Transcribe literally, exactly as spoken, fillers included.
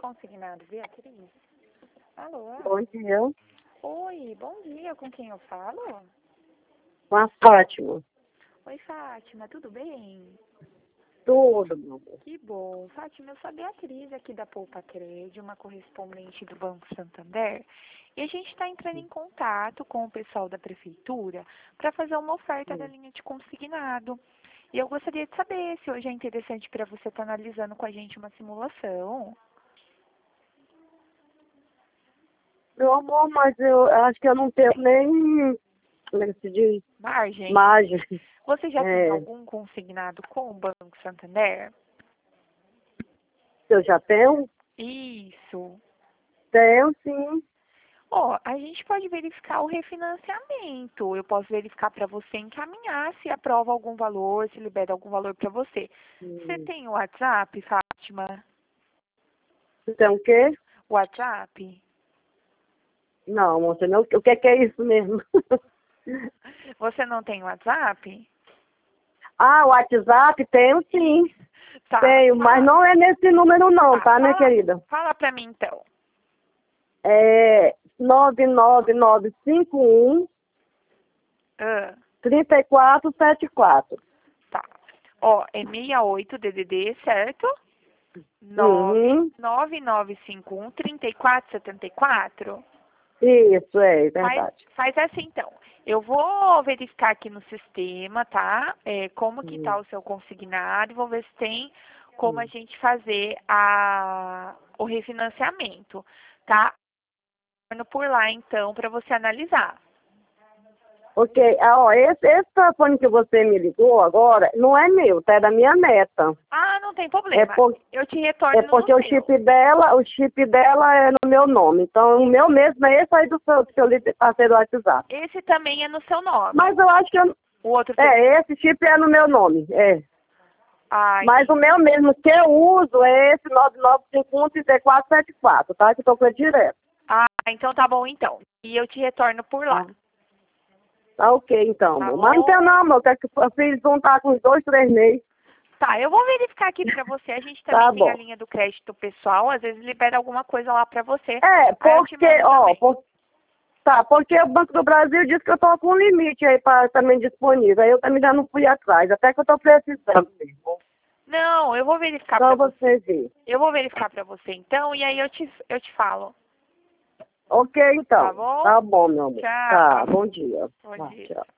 Consignado, Beatriz? Alô? Bom dia. Oi, bom dia. Com quem eu falo? Com a Fátima. Oi, Fátima, tudo bem? Tudo, meu amor. Que bom. Fátima, eu sou a Beatriz aqui da Poupa Crédito, uma correspondente do Banco Santander. E a gente está entrando em contato com o pessoal da Prefeitura para fazer uma oferta da linha de consignado. E eu gostaria de saber se hoje é interessante para você estar analisando com a gente uma simulação. Meu amor, mas eu acho que eu não tenho nem, como é que se diz? Margem? Margem. Você já É. tem algum consignado com o Banco Santander? Eu já tenho? Isso. Tenho, sim. Ó, a gente pode verificar o refinanciamento. Eu posso verificar para você encaminhar se aprova algum valor, se libera algum valor para você. Você Hum. tem o WhatsApp, Fátima? Você tem o quê? WhatsApp? Não, moça, não. O que que é isso mesmo? Você não tem WhatsApp? Ah, o WhatsApp tenho, sim. Tá. Tenho, mas Fala, não é nesse número não, tá, tá, minha fala, querida? fala para mim então. É nove nove nove cinco um, Ah, três quatro sete quatro. tá. Ó, é sessenta e oito D D D, certo? Uhum. nove nove nove cinco um, três quatro sete quatro. Isso, é Faz, verdade. faz assim, então. Eu vou verificar aqui no sistema, tá? É, como que tá Hum. o seu consignado e vou ver se tem como a Hum. gente fazer a, o refinanciamento, tá? Por lá, então, para você analisar. Ok, ah, ó, esse, esse telefone que você me ligou agora não é meu, tá? É da minha neta. Ah, não tem É, problema. por, Eu te é retorno no porque o seu. chip dela, o chip dela é no meu nome. Então o meu mesmo é esse aí do seu, que eu lhe passei do WhatsApp. Esse também é no seu nome. Mas eu acho que eu, O outro tem. é, esse chip é no meu nome, é. Ah, Mas o entendi. meu mesmo que eu uso é esse nove nove cinco um, três quatro sete quatro, tá? Que eu tô com ele direto. Ah, então tá bom, então. E eu te retorno por lá. Tá, tá ok, então, Tá amor. Mas não tem bom? não, amor. Quer que o filho não tá com uns dois, três meses. Tá, eu vou verificar aqui pra você. A gente também Tá tem a bom. linha do crédito pessoal. Às vezes libera alguma coisa lá pra você. É, Aí eu te porque, mando ó, também. por, tá, porque o Banco do Brasil disse que eu tô com um limite aí pra, também disponível. Aí eu também já não fui atrás, até que eu tô precisando mesmo. Não, eu vou verificar pra Só você. você ver. Eu vou verificar pra você então e aí eu te, eu te falo. Ok, Tá então. bom? Tá bom, meu amor. Tá, Tchau. bom dia. Bom Tá, dia. tchau.